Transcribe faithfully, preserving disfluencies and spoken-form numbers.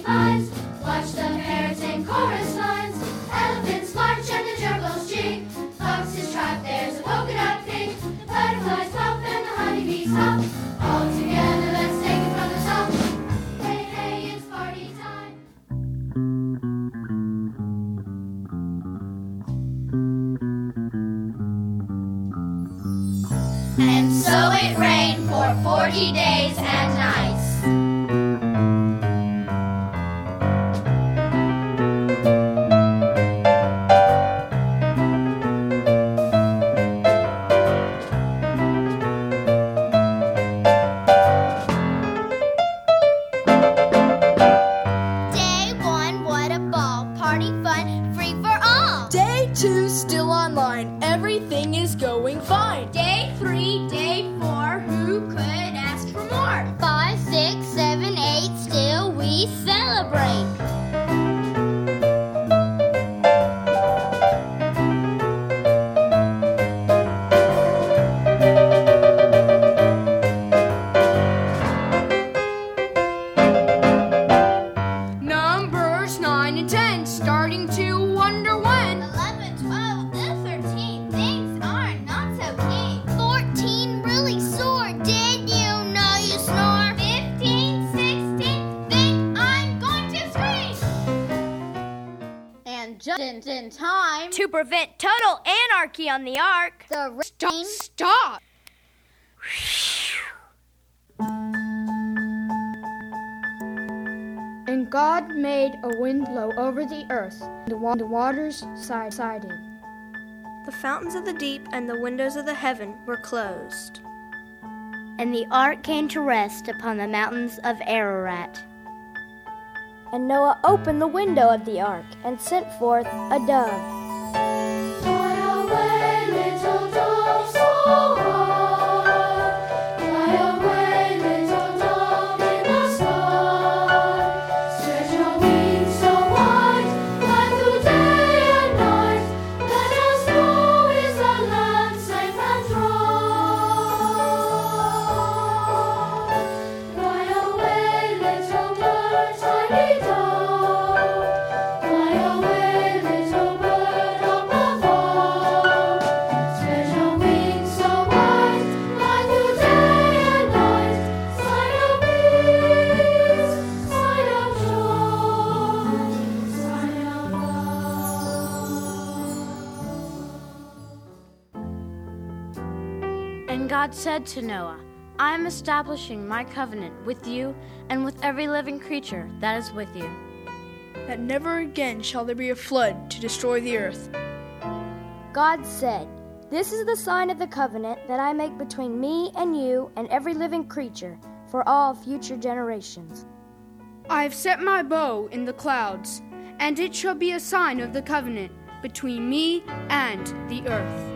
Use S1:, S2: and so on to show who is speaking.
S1: pines. Watch the parrots in chorus lines. Elephants march and the gerbils jig. Foxes trot, there's a polka dot pig. Butterflies pop and the honeybees hop. All together, let's take it from the top. Hey, hey, it's party time. And so it rained for forty days and nights.
S2: Day one, what a ball. Party fun, free for all.
S3: Day two, still online. Everything is going fine.
S2: Day three, day four, who could ask for more? Five, six, seven, eight, still we celebrate.
S3: Numbers nine and ten, starting to wonder when.
S2: Eleven, twelve, and thirteen, things are not so keen. Fourteen, really sore, did you know you snore? Fifteen, sixteen, think I'm going to scream. And just in, in time
S4: To prevent total anarchy on the ark.
S2: the rain
S3: Stop!
S5: And God made a wind blow over the earth, and the, wa- the waters side- sided.
S4: The fountains of the deep and the windows of the heaven were closed.
S6: And the ark came to rest upon the mountains of Ararat.
S7: And Noah opened the window of the ark and sent forth a dove.
S1: Fly away, little dove, so high. Fly away, little dove in the sky. Spread your wings so wide, fly through day and night. Let us know is the land safe and dry. Fly away, little bird, tiny dove. Fly away, little bird up above. Spread your wings so wide, fly through day and night. Sign of peace, sign of joy, sign of love.
S6: And God said to Noah, I am establishing my covenant with you and with every living creature that is with you.
S3: That never again shall there be a flood to destroy the earth.
S7: God said, This is the sign of the covenant that I make between me and you and every living creature for all future generations.
S3: I have set my bow in the clouds, and it shall be a sign of the covenant between me and the earth.